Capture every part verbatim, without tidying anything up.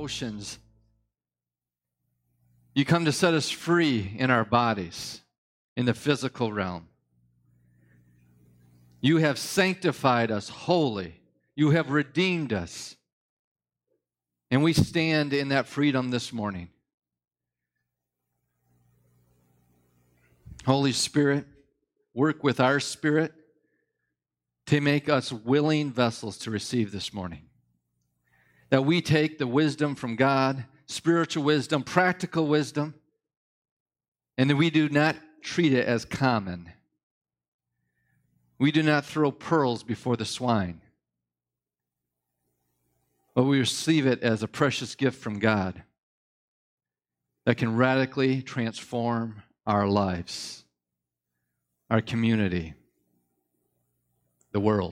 emotions. You come to set us free in our bodies, in the physical realm. You have sanctified us wholly. You have redeemed us. And we stand in that freedom this morning. Holy Spirit, work with our spirit to make us willing vessels to receive this morning. That we take the wisdom from God, spiritual wisdom, practical wisdom, and that we do not treat it as common. We do not throw pearls before the swine, but we receive it as a precious gift from God that can radically transform our lives, our community, the world.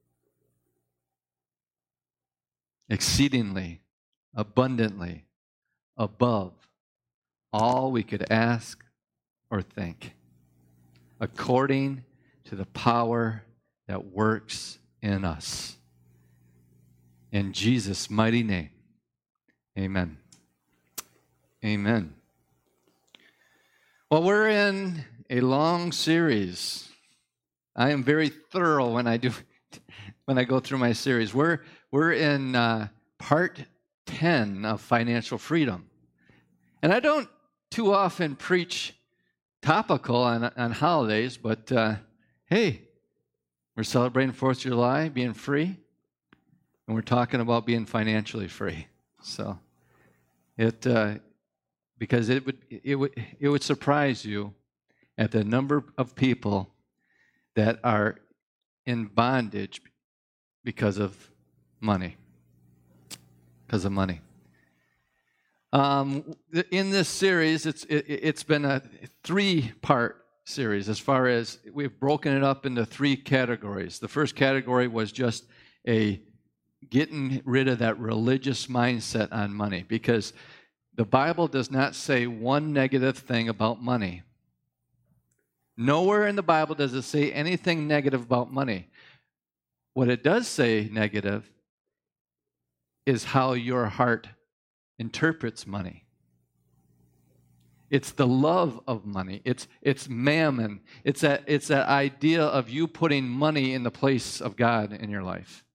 Exceedingly, abundantly, above all we could ask or think, according to the power that works in us. In Jesus' mighty name, amen. Amen. Well, we're in a long series. I am very thorough when I do when I go through my series. We're we're in uh, part ten of financial freedom, and I don't too often preach topical on on holidays, but uh, hey, we're celebrating Fourth of July, being free, and we're talking about being financially free. So it uh, because it would it would it would surprise you at the number of people that are in bondage because of money. Because of money. Um, in this series, it's it, it's been a three-part series as far as we've broken it up into three categories. The first category was just a getting rid of that religious mindset on money, because the Bible does not say one negative thing about money. Nowhere in the Bible does it say anything negative about money. What it does say negative is how your heart interprets money. It's the love of money. It's it's mammon. It's that it's that idea of you putting money in the place of God in your life.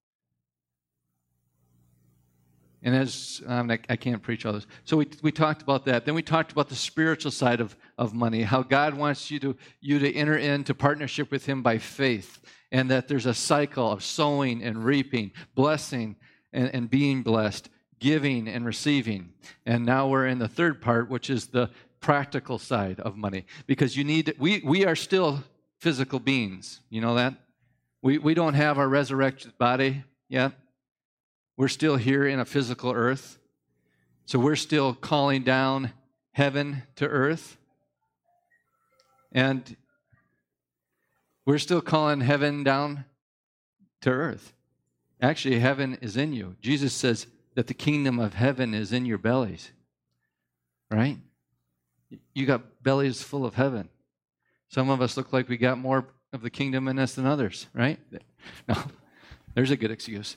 And as um, I, I can't preach all this, so we we talked about that. Then we talked about the spiritual side of, of money, how God wants you to you to enter into partnership with Him by faith, and that there's a cycle of sowing and reaping, blessing and, and being blessed, giving and receiving. And now we're in the third part, which is the practical side of money, because you need we we are still physical beings. You know that we we don't have our resurrected body yet. We're still here in a physical earth. So we're still calling down heaven to earth. And we're still calling heaven down to earth. Actually, heaven is in you. Jesus says that the kingdom of heaven is in your bellies. Right? You got bellies full of heaven. Some of us look like we got more of the kingdom in us than others, right? No, there's a good excuse.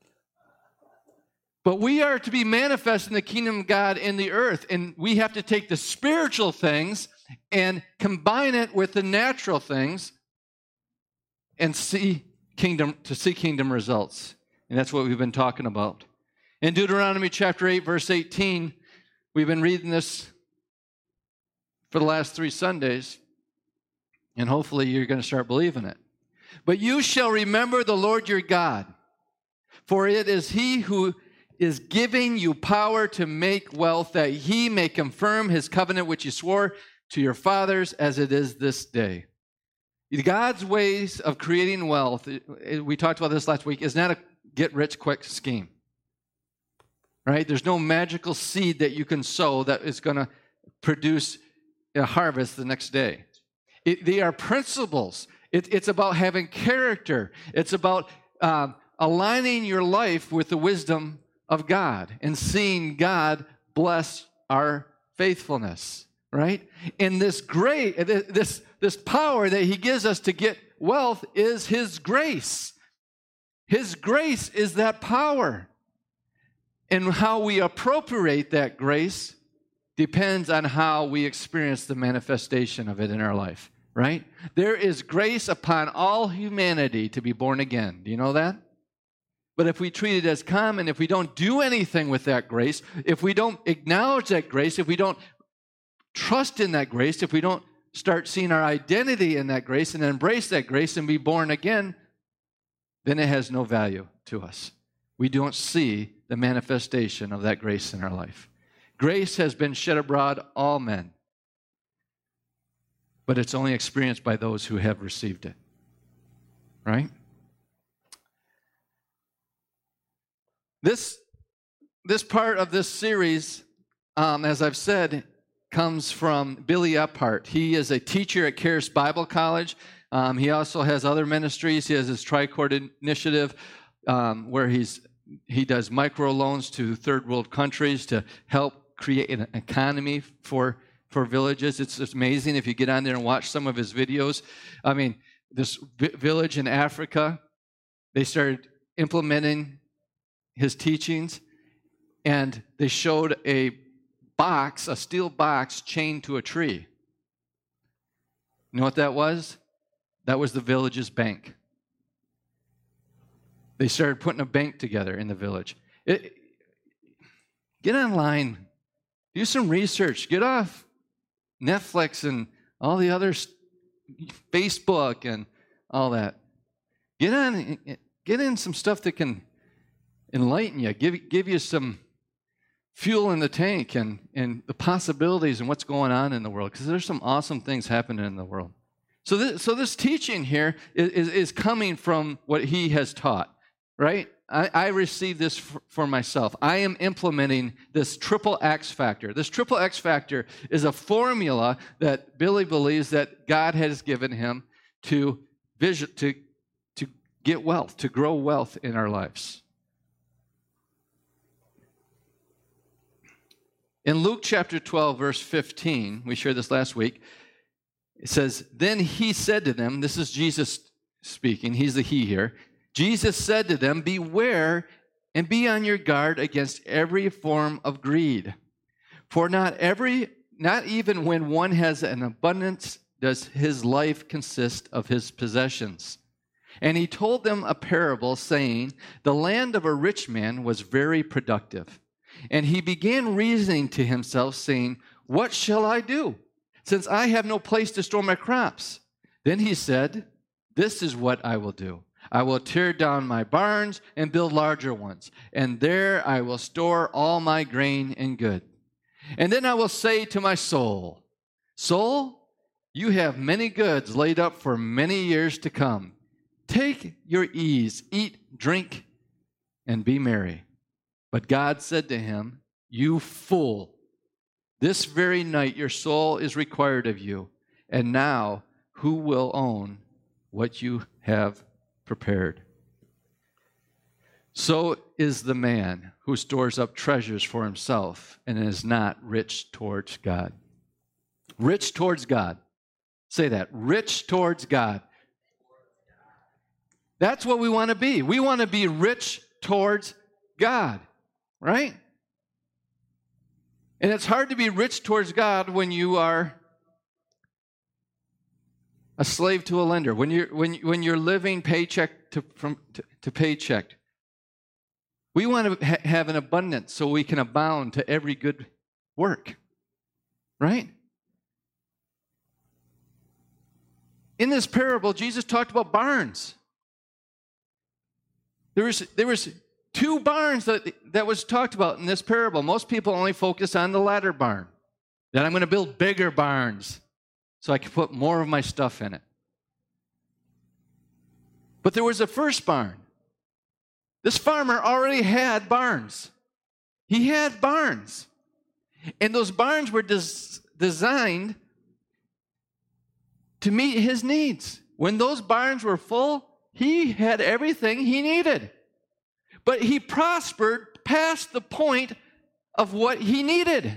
But we are to be manifest in the kingdom of God in the earth, and we have to take the spiritual things and combine it with the natural things and see kingdom to see kingdom results. And that's what we've been talking about. In Deuteronomy chapter eight, verse eighteen, we've been reading this for the last three Sundays, and hopefully you're going to start believing it. But you shall remember the Lord your God, for it is He who is giving you power to make wealth, that He may confirm His covenant which He swore to your fathers as it is this day. God's ways of creating wealth, we talked about this last week, is not a get-rich-quick scheme. Right? There's no magical seed that you can sow that is going to produce a harvest the next day. It, they are principles. It, it's about having character. It's about um, aligning your life with the wisdom of God and seeing God bless our faithfulness, right? And this great, this, this power that He gives us to get wealth is His grace. His grace is that power. And how we appropriate that grace depends on how we experience the manifestation of it in our life, right? There is grace upon all humanity to be born again. Do you know that? But if we treat it as common, if we don't do anything with that grace, if we don't acknowledge that grace, if we don't trust in that grace, if we don't start seeing our identity in that grace and embrace that grace and be born again, then it has no value to us. We don't see the manifestation of that grace in our life. Grace has been shed abroad all men, but it's only experienced by those who have received it, right? This, this part of this series, um, as I've said, comes from Billy Epphart. He is a teacher at Charis Bible College. Um, he also has other ministries. He has his Tricord initiative um, where he's he does microloans to third world countries to help create an economy for, for villages. It's, it's amazing if you get on there and watch some of his videos. I mean, this vi- village in Africa, they started implementing his teachings, and they showed a box, a steel box chained to a tree. You know what that was? That was the village's bank. They started putting a bank together in the village. It, get online, do some research, get off Netflix and all the other, Facebook and all that. Get on, get in some stuff that can enlighten you, give, give you some fuel in the tank and, and the possibilities and what's going on in the world, because there's some awesome things happening in the world. So this, so this teaching here is, is, is coming from what he has taught, right? I, I received this for, for myself. I am implementing this triple X factor. This triple X factor is a formula that Billy believes that God has given him to vision, to, to get wealth, to grow wealth in our lives. In Luke chapter twelve, verse fifteen, we shared this last week, it says, then he said to them, this is Jesus speaking, he's the he here. Jesus said to them, beware and be on your guard against every form of greed. For not every, not even when one has an abundance does his life consist of his possessions. And he told them a parable saying, the land of a rich man was very productive. And he began reasoning to himself, saying, what shall I do, since I have no place to store my crops? Then he said, this is what I will do. I will tear down my barns and build larger ones, and there I will store all my grain and good. And then I will say to my soul, soul, you have many goods laid up for many years to come. Take your ease, eat, drink, and be merry. But God said to him, you fool, this very night your soul is required of you, and now who will own what you have prepared? So is the man who stores up treasures for himself and is not rich towards God. Rich towards God. Say that. Rich towards God. That's what we want to be. We want to be rich towards God, right? And it's hard to be rich towards God when you are a slave to a lender, when you're when when you're living paycheck to from to, to paycheck. We want to ha- have an abundance so we can abound to every good work, right? In this parable, Jesus talked about barns. There was there was two barns that that was talked about in this parable. Most people only focus on the latter barn. That I'm going to build bigger barns so I can put more of my stuff in it. But there was a first barn. This farmer already had barns. He had barns. And those barns were des- designed to meet his needs. When those barns were full, he had everything he needed. But he prospered past the point of what he needed.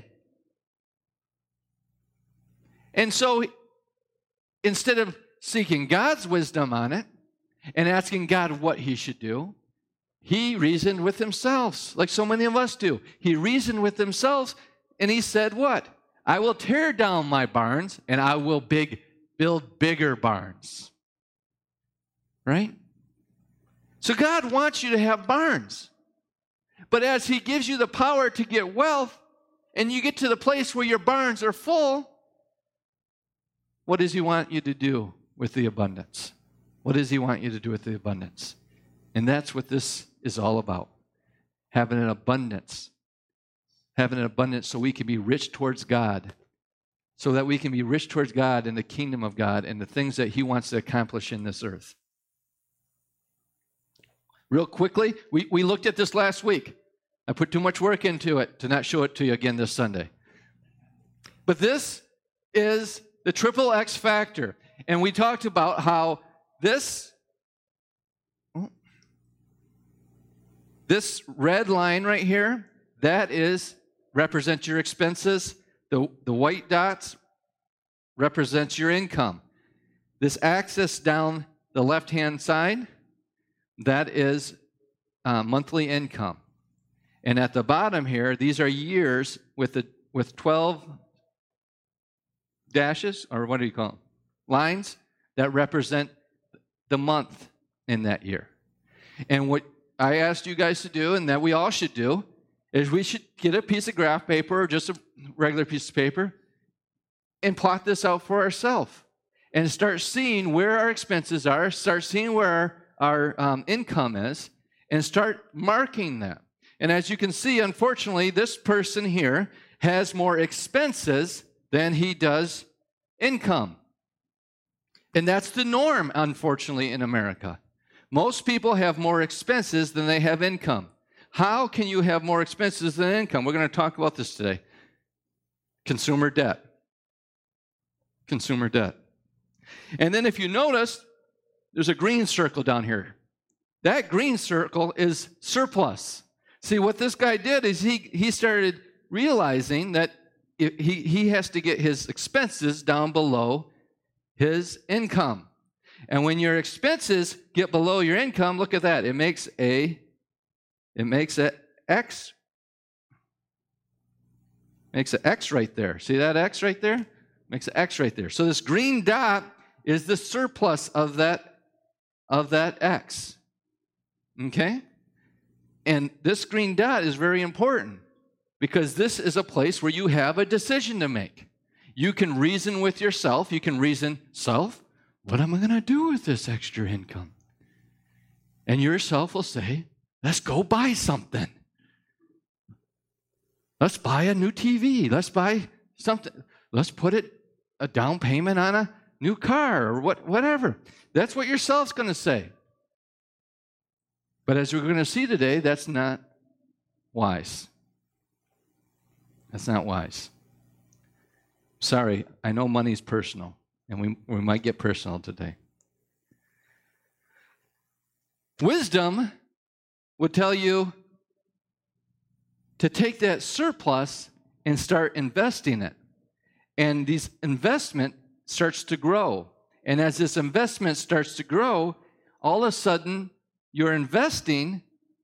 And so, instead of seeking God's wisdom on it and asking God what he should do, he reasoned with himself, like so many of us do. He reasoned with himself, and he said what? I will tear down my barns, and I will big, build bigger barns. Right? So God wants you to have barns. But as he gives you the power to get wealth, and you get to the place where your barns are full, what does he want you to do with the abundance? What does he want you to do with the abundance? And that's what this is all about. Having an abundance. Having an abundance so we can be rich towards God. So that we can be rich towards God and the kingdom of God and the things that he wants to accomplish in this earth. Real quickly, we, we looked at this last week. I put too much work into it to not show it to you again this Sunday. But this is the triple X factor. And we talked about how this, this red line right here, that is, represents your expenses. The, the white dots represents your income. This axis down the left-hand side, that is uh, monthly income. And at the bottom here, these are years with the with twelve dashes, or what do you call them? Lines that represent the month in that year. And what I asked you guys to do, and that we all should do, is we should get a piece of graph paper or just a regular piece of paper and plot this out for ourselves and start seeing where our expenses are, start seeing where our, our um, income is, and start marking that. And as you can see, unfortunately, this person here has more expenses than he does income. And that's the norm, unfortunately, in America. Most people have more expenses than they have income. How can you have more expenses than income? We're going to talk about this today. Consumer debt. Consumer debt. And then if you notice, there's a green circle down here. That green circle is surplus. See, what this guy did is he, he started realizing that he, he has to get his expenses down below his income. And when your expenses get below your income, look at that. It makes a, it makes a X, makes an X right there. See that X right there? Makes an X right there. So this green dot is the surplus of that, of that X. Okay? And this green dot is very important because this is a place where you have a decision to make. You can reason with yourself. You can reason, self, what am I going to do with this extra income? And yourself will say, let's go buy something. Let's buy a new T V. Let's buy something. Let's put it a down payment on a new car or what, whatever. That's what yourself's going to say. But as we're going to see today, that's not wise. That's not wise. Sorry, I know money's personal, and we, we might get personal today. Wisdom would tell you to take that surplus and start investing it. And this investment starts to grow. And as this investment starts to grow, all of a sudden, your investing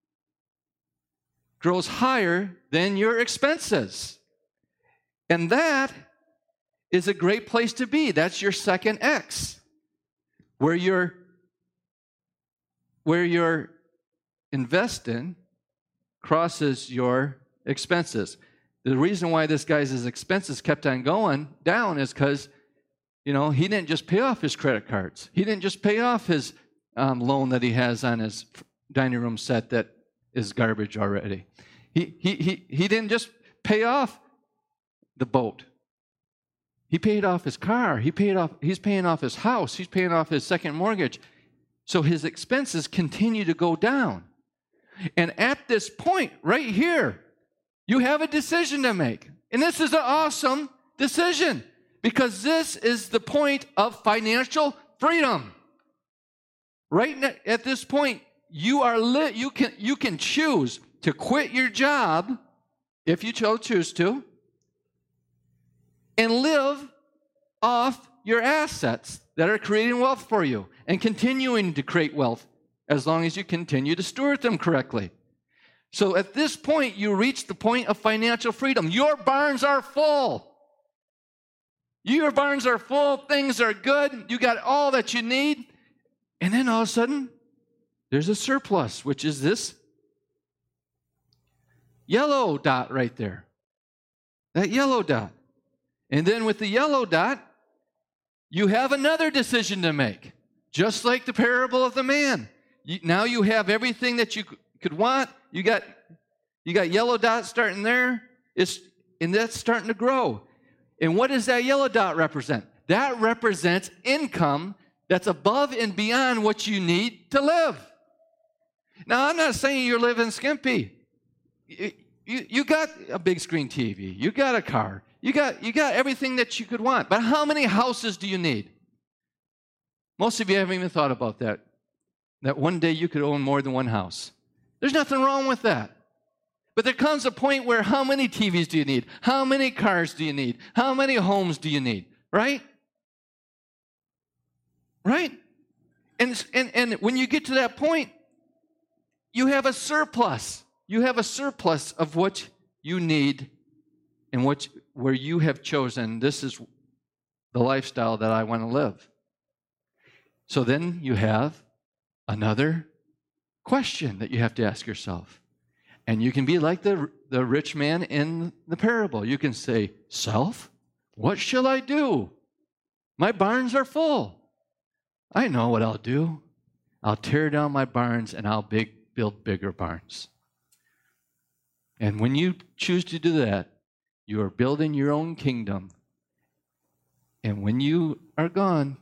grows higher than your expenses. And that is a great place to be. That's your second X, where you're, where you're investing crosses your expenses. The reason why this guy's expenses kept on going down is because, you know, he didn't just pay off his credit cards. He didn't just pay off his um, loan that he has on his dining room set that is garbage already. He, he, he, he didn't just pay off the boat. He paid off his car. He paid off, he's paying off his house. He's paying off his second mortgage. So his expenses continue to go down. And at this point, right here, you have a decision to make. And this is an awesome decision because this is the point of financial freedom. Right at this point, you are lit. You can you can choose to quit your job if you so choose to, and live off your assets that are creating wealth for you and continuing to create wealth as long as you continue to steward them correctly. So at this point, you reach the point of financial freedom. Your barns are full. Your barns are full. Things are good. You got all that you need. And then all of a sudden, there's a surplus, which is this yellow dot right there. That yellow dot. And then with the yellow dot, you have another decision to make. Just like the parable of the man. You, now you have everything that you could want. You got, you got yellow dots starting there. It's, and that's starting to grow. And what does that yellow dot represent? That represents income that's above and beyond what you need to live. Now, I'm not saying you're living skimpy. You, you, you got a big screen T V. You got a car. You got, you got everything that you could want. But how many houses do you need? Most of you haven't even thought about that. That one day you could own more than one house. There's nothing wrong with that. But there comes a point where how many T Vs do you need? How many cars do you need? How many homes do you need? Right? Right? And, and, and when you get to that point, you have a surplus. You have a surplus of what you need and what, where you have chosen, this is the lifestyle that I want to live. So then you have another question that you have to ask yourself. And you can be like the, the rich man in the parable. You can say, self, what shall I do? My barns are full. I know what I'll do. I'll tear down my barns and I'll big, build bigger barns. And when you choose to do that, you are building your own kingdom. And when you are gone,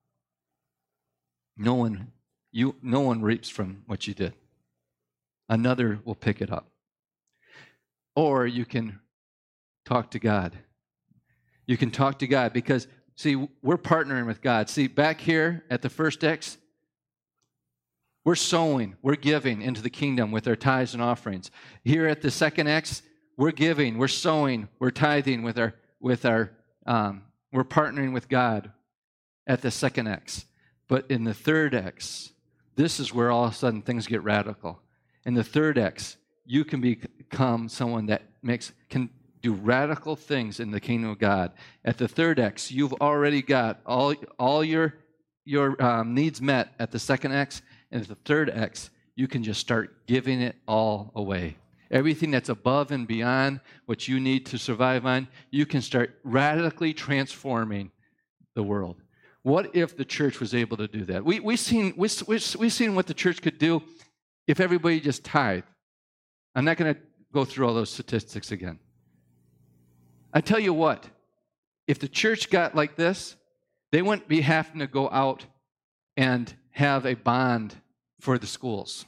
no one, you, no one reaps from what you did. Another will pick it up. Or you can talk to God. You can talk to God because, see, we're partnering with God. See, back here at the first X, we're sowing, we're giving into the kingdom with our tithes and offerings. Here at the second X, we're giving, we're sowing, we're tithing with our, with our, um, we're partnering with God at the second X. But in the third X, this is where all of a sudden things get radical. In the third X, you can become someone that makes can do radical things in the kingdom of God. At the third X, you've already got all, all your, your um, needs met at the second X. And at the third X, you can just start giving it all away. Everything that's above and beyond what you need to survive on, you can start radically transforming the world. What if the church was able to do that? We, we've, seen, we, we've, we've seen what the church could do if everybody just tithed. I'm not going to go through all those statistics again. I tell you what, if the church got like this, they wouldn't be having to go out and have a bond for the schools.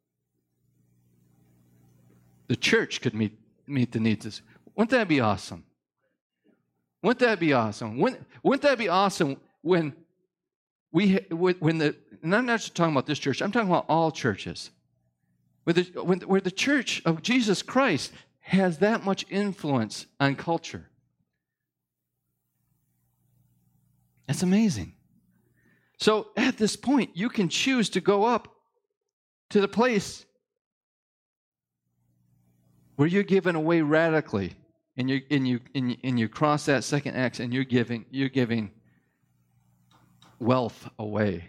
The church could meet, meet the needs. Wouldn't that be awesome? Wouldn't that be awesome? Wouldn't, wouldn't that be awesome when we, when the, and I'm not just talking about this church, I'm talking about all churches. Where the, when, where the church of Jesus Christ has that much influence on culture. That's amazing. So at this point, you can choose to go up to the place where you're giving away radically, and you and you and you, and you cross that second X, and you're giving you're giving wealth away.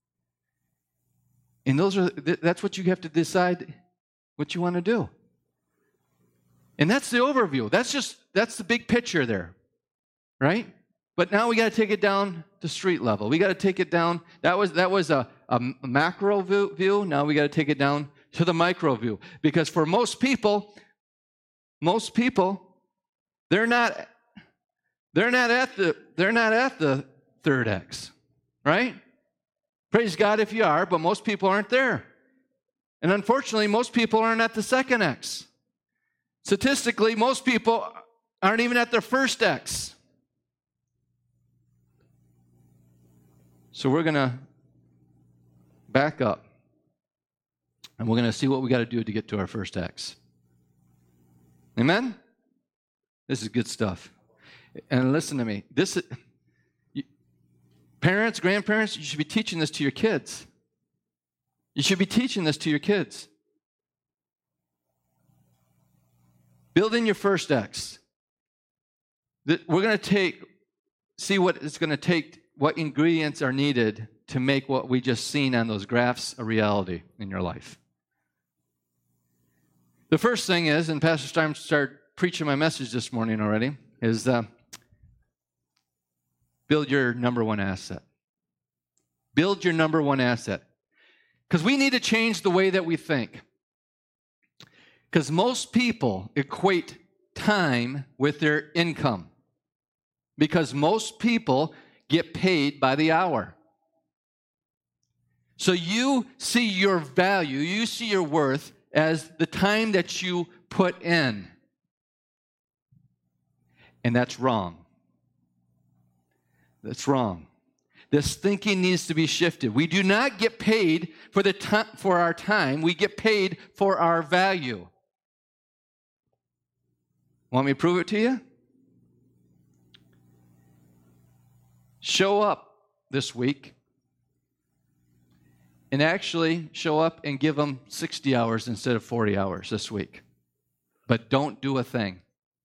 And those are that's what you have to decide what you want to do. And that's the overview. That's just that's the big picture there, right? But now we got to take it down to street level. We got to take it down. That was that was a, a macro view, view. Now we got to take it down to the micro view. Because for most people, most people, they're not they're not at the they're not at the third X, right? Praise God if you are, but most people aren't there. And unfortunately, most people aren't at the second X. Statistically, most people aren't even at their first X. So we're going to back up, and we're going to see what we got to do to get to our first X. Amen? This is good stuff. And listen to me. This, you, parents, grandparents, you should be teaching this to your kids. You should be teaching this to your kids. Building your first X. We're going to take, see what it's going to take, what ingredients are needed to make what we just seen on those graphs a reality in your life. The first thing is, and Pastor Stein started preaching my message this morning already, is uh, build your number one asset. Build your number one asset. Because we need to change the way that we think. Because most people equate time with their income. Because most people get paid by the hour. So you see your value, you see your worth as the time that you put in. And that's wrong. That's wrong. This thinking needs to be shifted. We do not get paid for the time, for our time. We get paid for our value. Want me to prove it to you? Show up this week and actually show up and give them sixty hours instead of forty hours this week. But don't do a thing.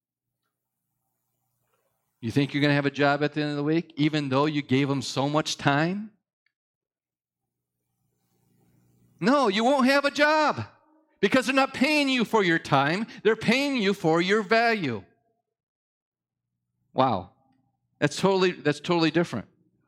You think you're going to have a job at the end of the week, even though you gave them so much time? No, you won't have a job because they're not paying you for your time. They're paying you for your value. Wow. That's totally, that's totally different.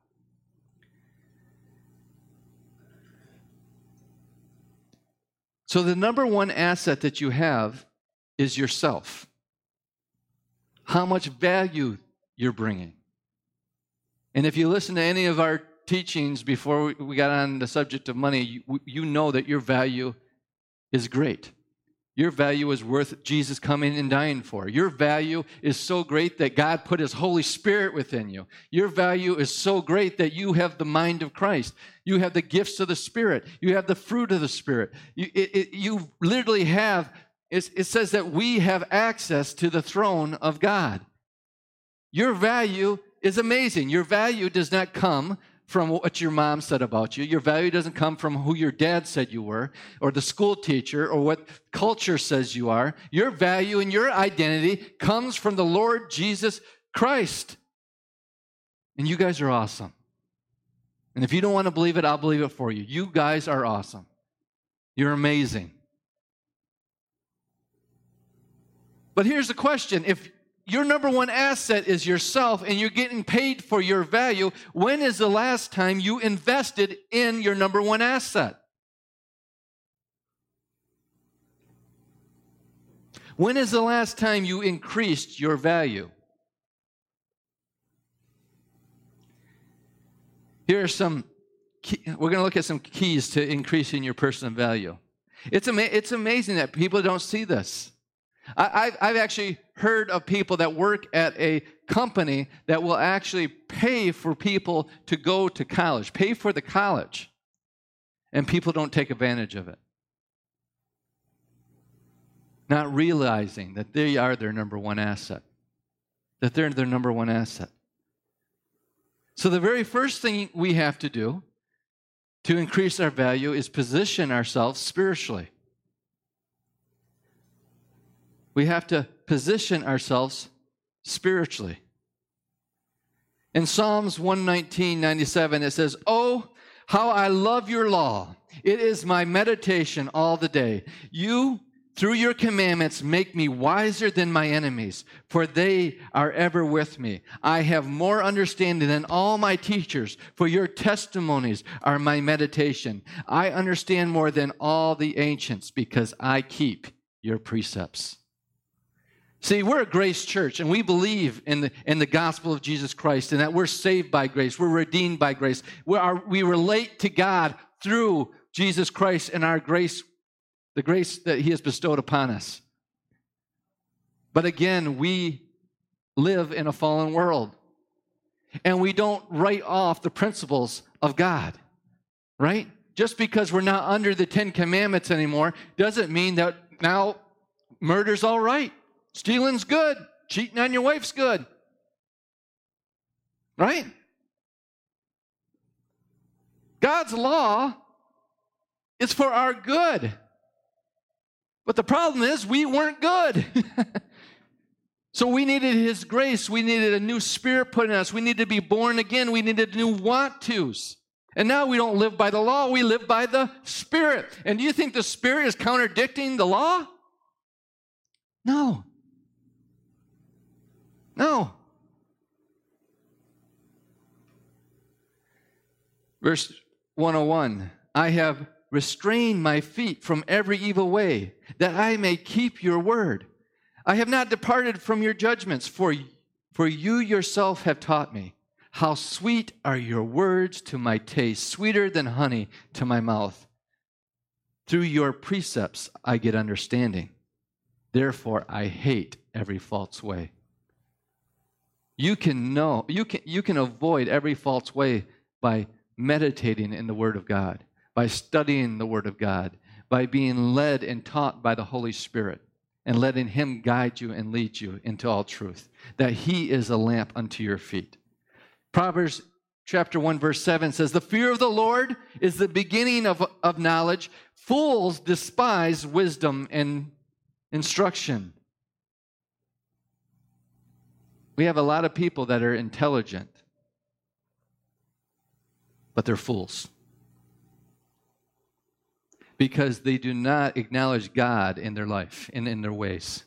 So the number one asset that you have is yourself. How much value you're bringing. And if you listen to any of our teachings before we got on the subject of money, you, you know that your value is great. Your value is worth Jesus coming and dying for. Your value is so great that God put His Holy Spirit within you. Your value is so great that you have the mind of Christ. You have the gifts of the Spirit. You have the fruit of the Spirit. You, it, it, you literally have, it, it says that we have access to the throne of God. Your value is amazing. Your value does not come from what your mom said about you. Your value doesn't come from who your dad said you were, or the school teacher, or what culture says you are. Your value and your identity comes from the Lord Jesus Christ. And you guys are awesome. And if you don't want to believe it, I'll believe it for you. You guys are awesome. You're amazing. But here's the question. If your number one asset is yourself and you're getting paid for your value, when is the last time you invested in your number one asset? When is the last time you increased your value? Here are some, key, we're going to look at some keys to increasing your personal value. It's, ama- it's amazing that people don't see this. I, I've, I've actually heard of people that work at a company that will actually pay for people to go to college, pay for the college, and people don't take advantage of it. Not realizing that they are their number one asset, that they're their number one asset. So the very first thing we have to do to increase our value is position ourselves spiritually. We have to position ourselves spiritually. In Psalms one nineteen, ninety-seven, it says, "Oh, how I love your law. It is my meditation all the day. You, through your commandments, make me wiser than my enemies, for they are ever with me. I have more understanding than all my teachers, for your testimonies are my meditation. I understand more than all the ancients, because I keep your precepts." See, we're a grace church, and we believe in the, in the gospel of Jesus Christ, and that we're saved by grace. We're redeemed by grace. We, are, we relate to God through Jesus Christ and our grace, the grace that He has bestowed upon us. But again, we live in a fallen world, and we don't write off the principles of God, right? Just because we're not under the Ten Commandments anymore doesn't mean that now murder's all right. Stealing's good. Cheating on your wife's good. Right? God's law It's for our good. But the problem is we weren't good. So we needed his grace. We needed a new spirit put in us. We needed to be born again. We needed new want-tos. And now we don't live by the law. We live by the Spirit. And do you think the Spirit is contradicting the law? No. No. Verse one oh one, I have restrained my feet from every evil way, that I may keep your word. I have not departed from your judgments, for, for you yourself have taught me. How sweet are your words to my taste, sweeter than honey to my mouth. Through your precepts I get understanding. Therefore I hate every false way. You can know, you can, you can avoid every false way by meditating in the Word of God, by studying the Word of God, by being led and taught by the Holy Spirit, and letting him guide you and lead you into all truth, that he is a lamp unto your feet. Proverbs chapter one, verse seven says, the fear of the Lord is the beginning of, of knowledge. Fools despise wisdom and instruction. We have a lot of people that are intelligent, but they're fools. Because they do not acknowledge God in their life and in their ways.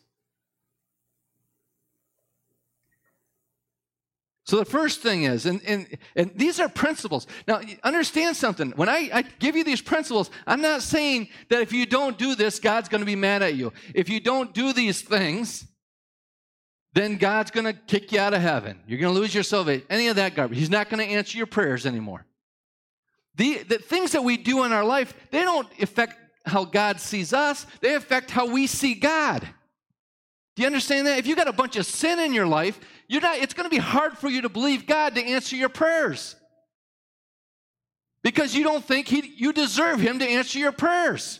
So the first thing is, and, and, and these are principles. Now, understand something. When I, I give you these principles, I'm not saying that if you don't do this, God's going to be mad at you. If you don't do these things, then God's going to kick you out of heaven. You're going to lose your salvation. Any of that garbage. He's not going to answer your prayers anymore. The, the things that we do in our life, they don't affect how God sees us. They affect how we see God. Do you understand that? If you got a bunch of sin in your life, you're not, it's going to be hard for you to believe God to answer your prayers. Because you don't think he, you deserve him to answer your prayers.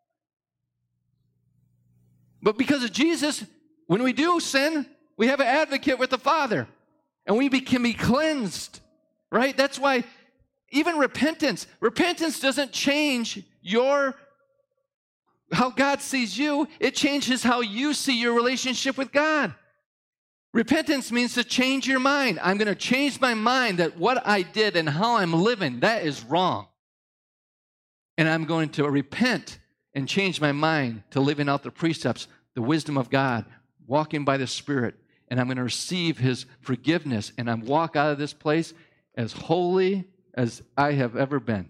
But because of Jesus, when we do sin, we have an advocate with the Father. And we be, can be cleansed. Right? That's why even repentance, repentance doesn't change your, how God sees you. It changes how you see your relationship with God. Repentance means to change your mind. I'm going to change my mind that what I did and how I'm living, that is wrong. And I'm going to repent and change my mind to living out the precepts, the wisdom of God, walking by the Spirit. And I'm going to receive his forgiveness. And I'm walk out of this place as holy as I have ever been.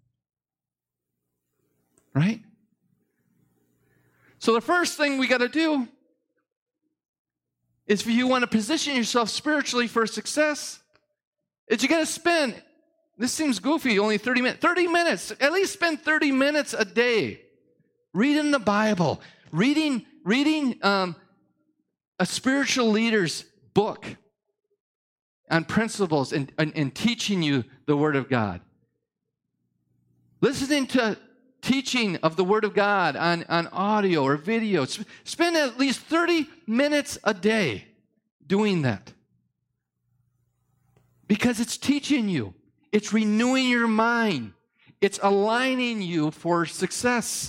Right? So the first thing we got to do is if you want to position yourself spiritually for success, is you got to spend, this seems goofy, only thirty minutes, thirty minutes, at least spend thirty minutes a day reading the Bible, reading, reading um, a spiritual leader's book on principles and, and, and teaching you the Word of God. Listening to teaching of the Word of God on, on audio or video. Spend at least thirty minutes a day doing that. Because it's teaching you. It's renewing your mind. It's aligning you for success.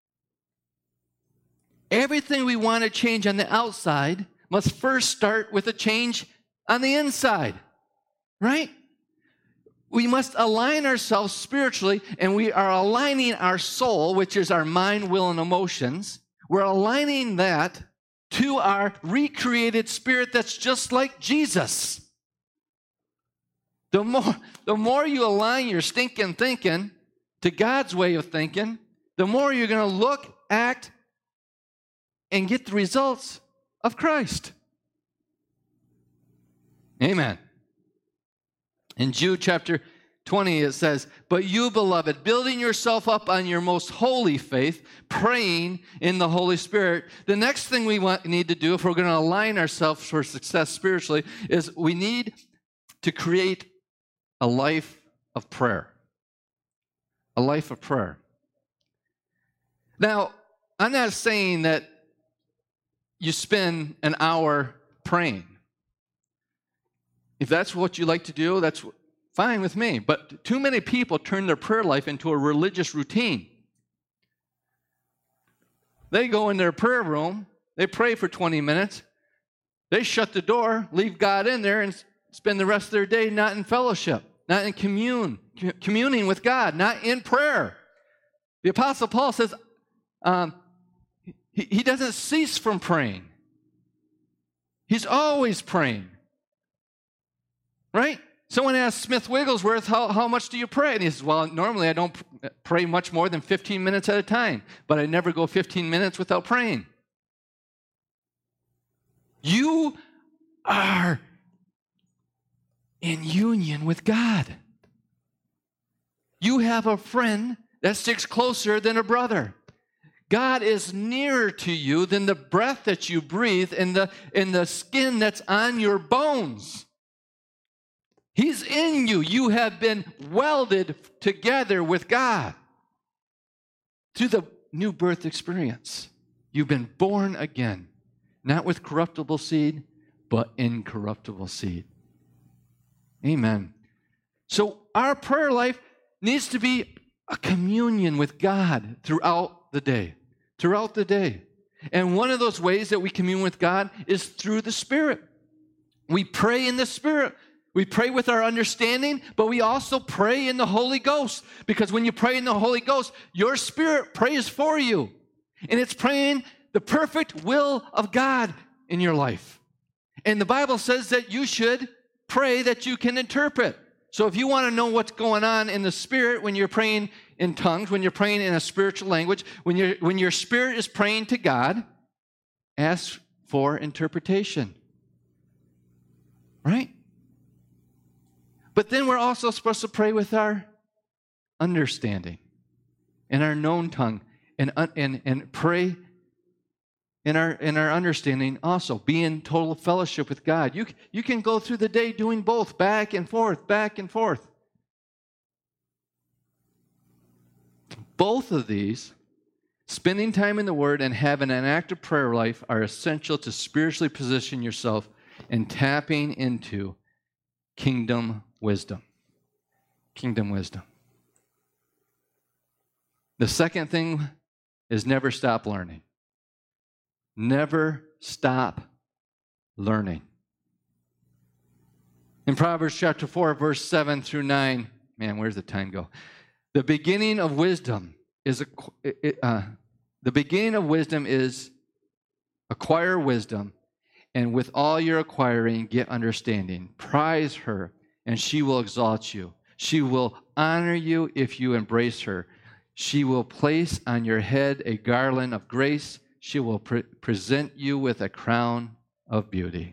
Everything we want to change on the outside must first start with a change on the inside, right? We must align ourselves spiritually, and we are aligning our soul, which is our mind, will, and emotions. We're aligning that to our recreated spirit that's just like Jesus. The more, the more you align your stinking thinking to God's way of thinking, the more you're going to look, act, and get the results of Christ. Amen. In Jude chapter twenty, it says, but you, beloved, building yourself up on your most holy faith, praying in the Holy Spirit. The next thing we want, need to do if we're going to align ourselves for success spiritually is we need to create a life of prayer. A life of prayer. Now, I'm not saying that you spend an hour praying. If that's what you like to do, that's fine with me. But too many people turn their prayer life into a religious routine. They go in their prayer room, they pray for twenty minutes, they shut the door, leave God in there, and spend the rest of their day not in fellowship, not in commune, communing with God, not in prayer. The Apostle Paul says um, he, he doesn't cease from praying. He's always praying. Right? Someone asked Smith Wigglesworth, how, how much do you pray? And he says, well, normally I don't pray much more than fifteen minutes at a time, but I never go fifteen minutes without praying. You are in union with God. You have a friend that sticks closer than a brother. God is nearer to you than the breath that you breathe and the, and the skin that's on your bones. He's in you. You have been welded together with God through the new birth experience. You've been born again, not with corruptible seed, but incorruptible seed. Amen. So our prayer life needs to be a communion with God throughout the day. Throughout the day. And one of those ways that we commune with God is through the Spirit. We pray in the Spirit. We pray with our understanding, but we also pray in the Holy Ghost. Because when you pray in the Holy Ghost, your spirit prays for you. And it's praying the perfect will of God in your life. And the Bible says that you should pray that you can interpret. So if you want to know what's going on in the Spirit when you're praying in tongues, when you're praying in a spiritual language, when, you're, when your spirit is praying to God, ask for interpretation. Right? But then we're also supposed to pray with our understanding and our known tongue and, and, and pray in our, in our understanding also. Be in total fellowship with God. You, you can go through the day doing both, back and forth, back and forth. Both of these, spending time in the Word and having an active prayer life, are essential to spiritually position yourself and tapping into kingdom wisdom. Kingdom wisdom. The second thing is never stop learning. Never stop learning. In Proverbs chapter four, verse seven through nine, man, where's the time go? The beginning of wisdom is, a, uh, the beginning of wisdom is acquire wisdom, and with all your acquiring, get understanding. Prize her, and she will exalt you. She will honor you if you embrace her. She will place on your head a garland of grace. She will pre- present you with a crown of beauty.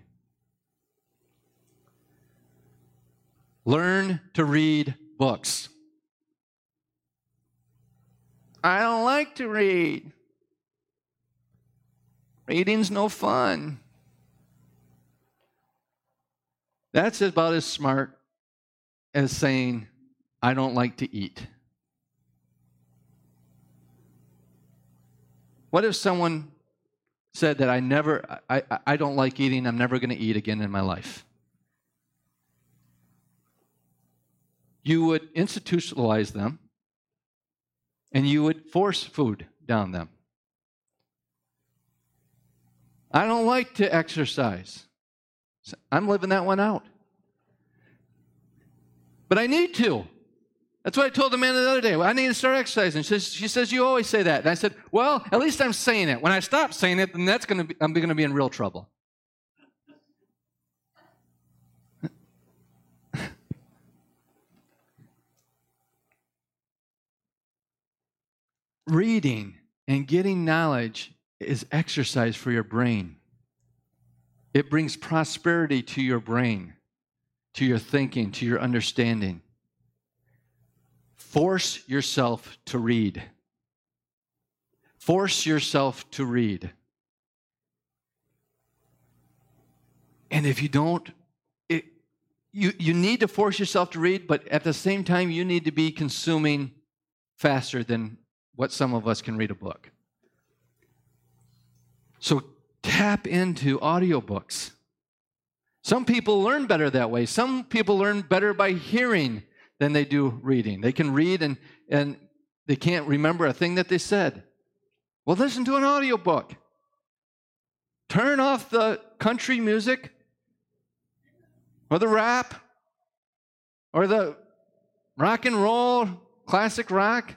Learn to read books. I don't like to read. Reading's no fun. That's about as smart as saying, I don't like to eat. What if someone said that I never, I, I don't like eating, I'm never going to eat again in my life? You would institutionalize them, and you would force food down them. I don't like to exercise. I'm living that one out. But I need to. That's what I told the man the other day. I need to start exercising. She says, she says, you always say that. And I said, well, at least I'm saying it. When I stop saying it, then that's going to be, I'm going to be in real trouble. Reading and getting knowledge is exercise for your brain. It brings prosperity to your brain, to your thinking, to your understanding. Force yourself to read. Force yourself to read. And if you don't, it, you, you need to force yourself to read, but at the same time, you need to be consuming faster than what some of us can read a book. So tap into audiobooks. Some people learn better that way. Some people learn better by hearing than they do reading. They can read and, and they can't remember a thing that they said. Well, listen to an audiobook. Turn off the country music or the rap or the rock and roll, classic rock.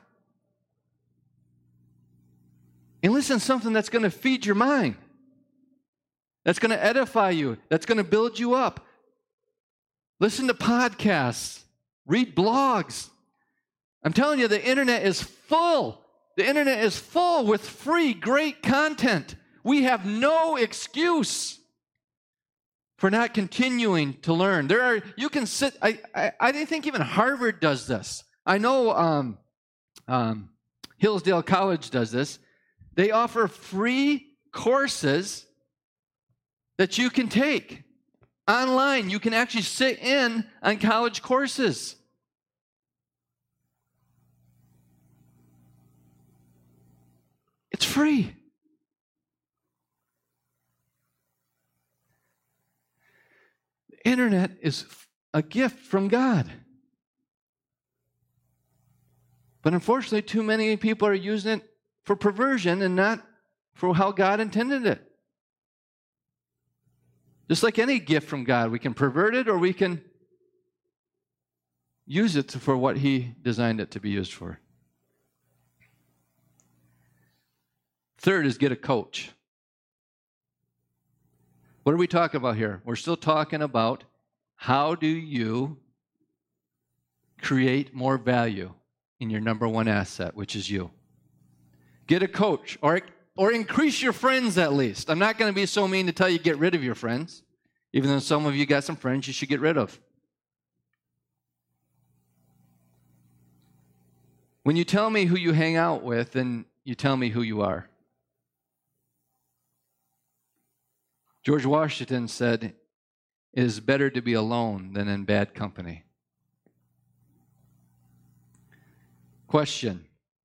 And listen to something that's going to feed your mind, that's going to edify you, that's going to build you up. Listen to podcasts, read blogs. I'm telling you, the internet is full. The internet is full with free, great content. We have no excuse for not continuing to learn. There are, you can sit, I, I, I think even Harvard does this. I know um, um, Hillsdale College does this. They offer free courses that you can take online. You can actually sit in on college courses. It's free. The internet is a gift from God. But unfortunately, too many people are using it for perversion and not for how God intended it. Just like any gift from God, we can pervert it or we can use it for what He designed it to be used for. Third is get a coach. What are we talking about here? We're still talking about how do you create more value in your number one asset, which is you. Get a coach, or, or increase your friends at least. I'm not going to be so mean to tell you get rid of your friends, even though some of you got some friends you should get rid of. When you tell me who you hang out with, then you tell me who you are. George Washington said, "It is better to be alone than in bad company." Question.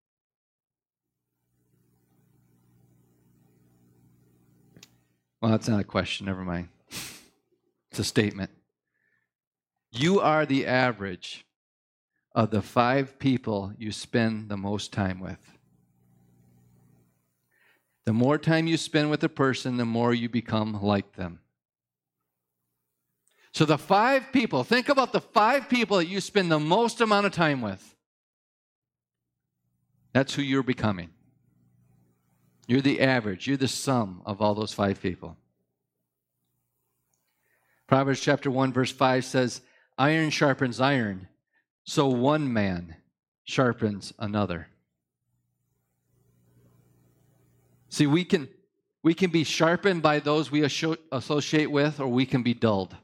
Well, that's not a question. Never mind. It's a statement. You are the average of the five people you spend the most time with. The more time you spend with a person, the more you become like them. So the five people, think about the five people that you spend the most amount of time with. That's who you're becoming. You're the average. You're the sum of all those five people. Proverbs chapter one, verse five says, "Iron sharpens iron, so one man sharpens another." See, we can, we can be sharpened by those we associate with, or we can be dulled.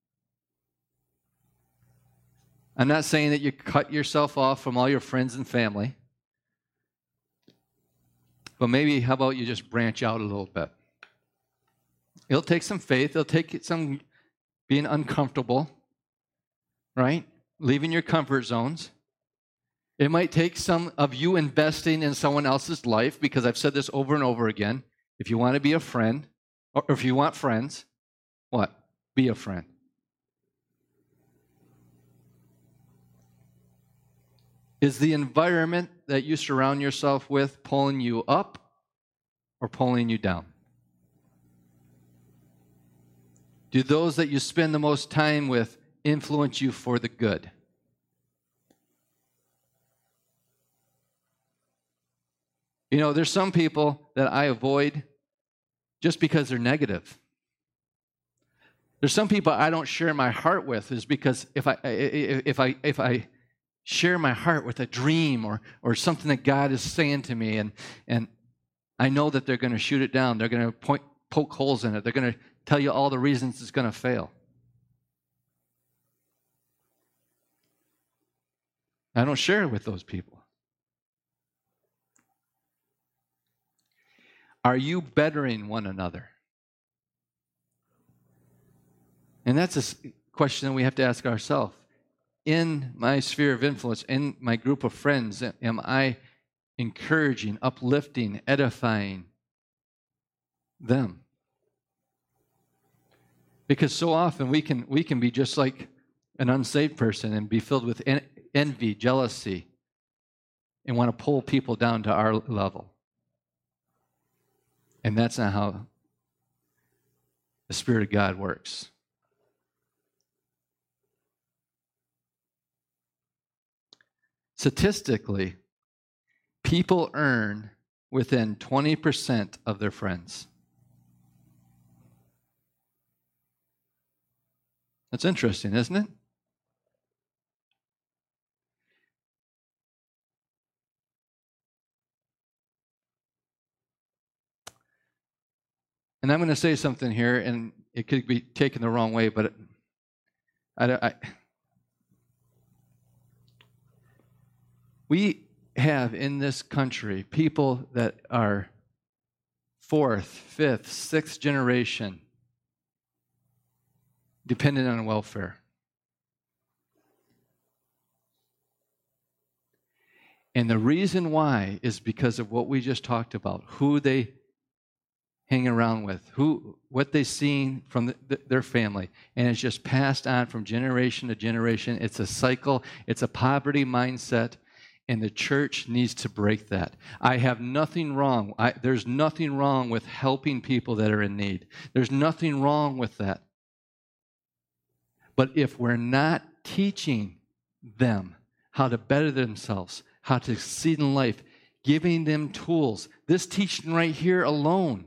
I'm not saying that you cut yourself off from all your friends and family. But maybe, how about you just branch out a little bit? It'll take some faith. It'll take some being uncomfortable, right? Leaving your comfort zones. It might take some of you investing in someone else's life, because I've said this over and over again. If you want to be a friend, or if you want friends, what? Be a friend. Is the environment that you surround yourself with pulling you up or pulling you down? Do those that you spend the most time with influence you for the good? You know, there's some people that I avoid just because they're negative. There's some people I don't share my heart with, is because if I if I if I share my heart with a dream or or something that God is saying to me, and and I know that they're going to shoot it down. They're going to point poke holes in it. They're going to tell you all the reasons it's going to fail. I don't share it with those people. Are you bettering one another? And that's a question that we have to ask ourselves. In my sphere of influence, in my group of friends, am I encouraging, uplifting, edifying them? Because so often we can we can be just like an unsaved person and be filled with en- envy, jealousy, and want to pull people down to our level. And that's not how the Spirit of God works. Statistically, people earn within twenty percent of their friends. That's interesting, isn't it? And I'm going to say something here, and it could be taken the wrong way, but I, I, we have in this country people that are fourth, fifth, sixth generation dependent on welfare. And the reason why is because of what we just talked about, who they hang around with, who, what they've seen from the, the, their family, and it's just passed on from generation to generation. It's a cycle. It's a poverty mindset, and the church needs to break that. I have nothing wrong. I, there's nothing wrong with helping people that are in need. There's nothing wrong with that. But if we're not teaching them how to better themselves, how to succeed in life, giving them tools, this teaching right here alone,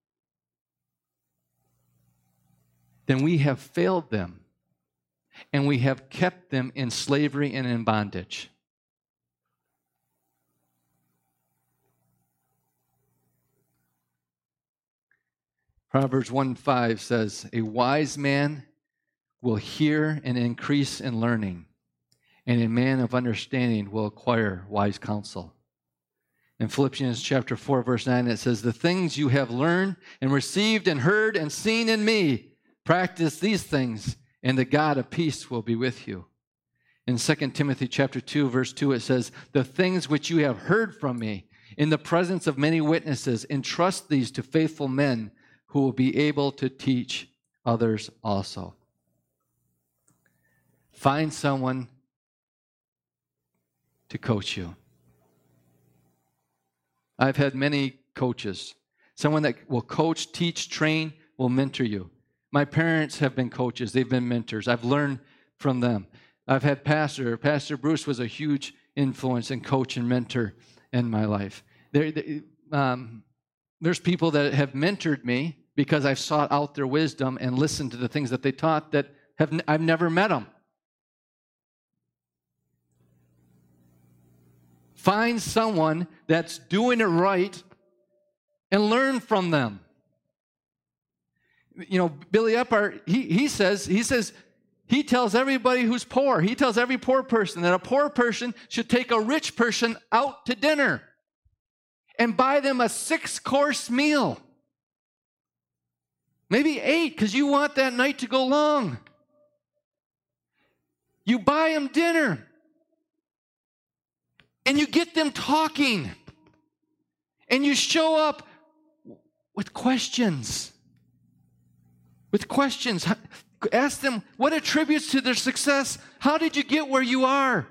then we have failed them, and we have kept them in slavery and in bondage. Proverbs one five says, a wise man will hear and increase in learning, and a man of understanding will acquire wise counsel. In Philippians chapter four, verse nine, it says, the things you have learned and received and heard and seen in me, practice these things, and the God of peace will be with you. In Second Timothy chapter two, verse two, it says, the things which you have heard from me in the presence of many witnesses, entrust these to faithful men who will be able to teach others also. Find someone to coach you. I've had many coaches. Someone that will coach, teach, train, will mentor you. My parents have been coaches. They've been mentors. I've learned from them. I've had pastor. Pastor Bruce was a huge influence and coach and mentor in my life. There, um, there's people that have mentored me because I've sought out their wisdom and listened to the things that they taught that have n- I've never met them. Find someone that's doing it right and learn from them. You know, Billy Epphart, he, he says, he says, he tells everybody who's poor, he tells every poor person that a poor person should take a rich person out to dinner and buy them a six-course meal. Maybe eight, because you want that night to go long. You buy them dinner. And you get them talking. And you show up with questions. With questions. Ask them what attributes to their success. How did you get where you are?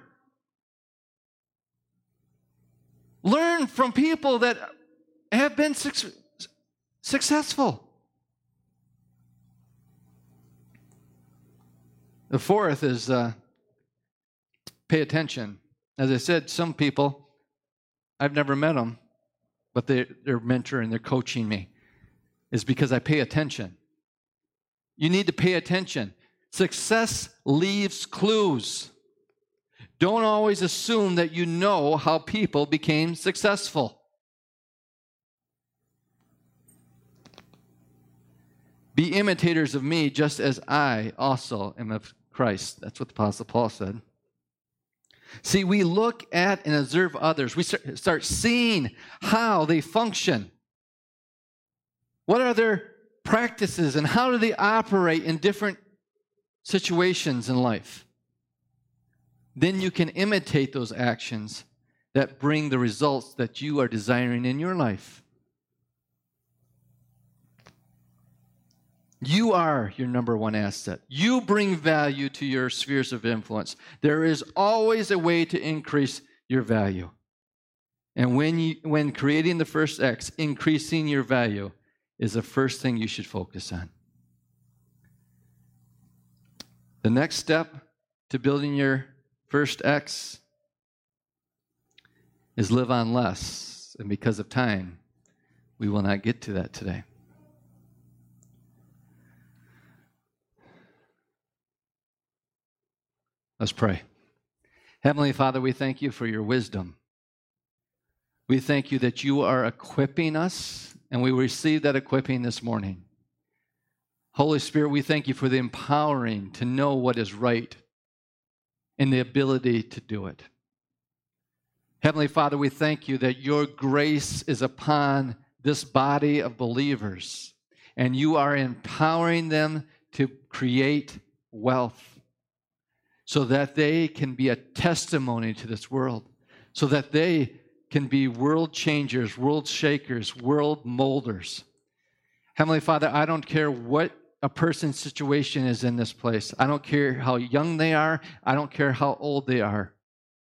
Learn from people that have been su- successful. The fourth is uh, pay attention. As I said, some people, I've never met them, but they, they're mentoring, they're coaching me. It's because I pay attention. You need to pay attention. Success leaves clues. Don't always assume that you know how people became successful. Be imitators of me just as I also am of Christ. That's what the Apostle Paul said. See, we look at and observe others. We start seeing how they function. What are their practices and how do they operate in different situations in life? Then you can imitate those actions that bring the results that you are desiring in your life. You are your number one asset. You bring value to your spheres of influence. There is always a way to increase your value. And when you, when creating the first X, increasing your value is the first thing you should focus on. The next step to building your first X is live on less. And because of time, we will not get to that today. Let's pray. Heavenly Father, we thank you for your wisdom. We thank you that you are equipping us, and we receive that equipping this morning. Holy Spirit, we thank you for the empowering to know what is right and the ability to do it. Heavenly Father, we thank you that your grace is upon this body of believers, and you are empowering them to create wealth so that they can be a testimony to this world, so that they can be world changers, world shakers, world molders. Heavenly Father, I don't care what a person's situation is in this place. I don't care how young they are. I don't care how old they are.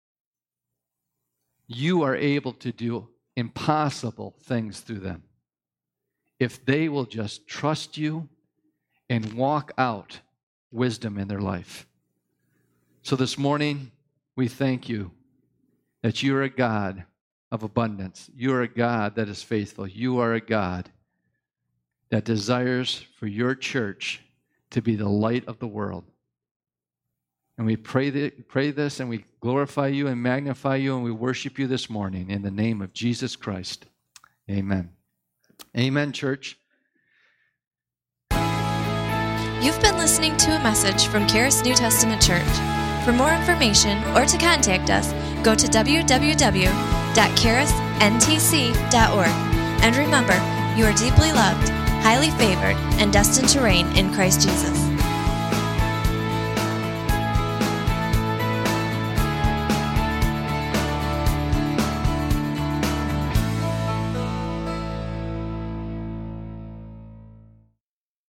You are able to do impossible things through them if they will just trust you and walk out wisdom in their life. So this morning, we thank you that you are a God of abundance. You are a God that is faithful. You are a God that desires for your church to be the light of the world. And we pray, that, pray this, and we glorify you and magnify you, and we worship you this morning in the name of Jesus Christ. Amen. Amen, church. You've been listening to a message from Charis New Testament Church. For more information or to contact us, go to w w w dot charis n t c dot org. And remember, you are deeply loved, highly favored, and destined to reign in Christ Jesus.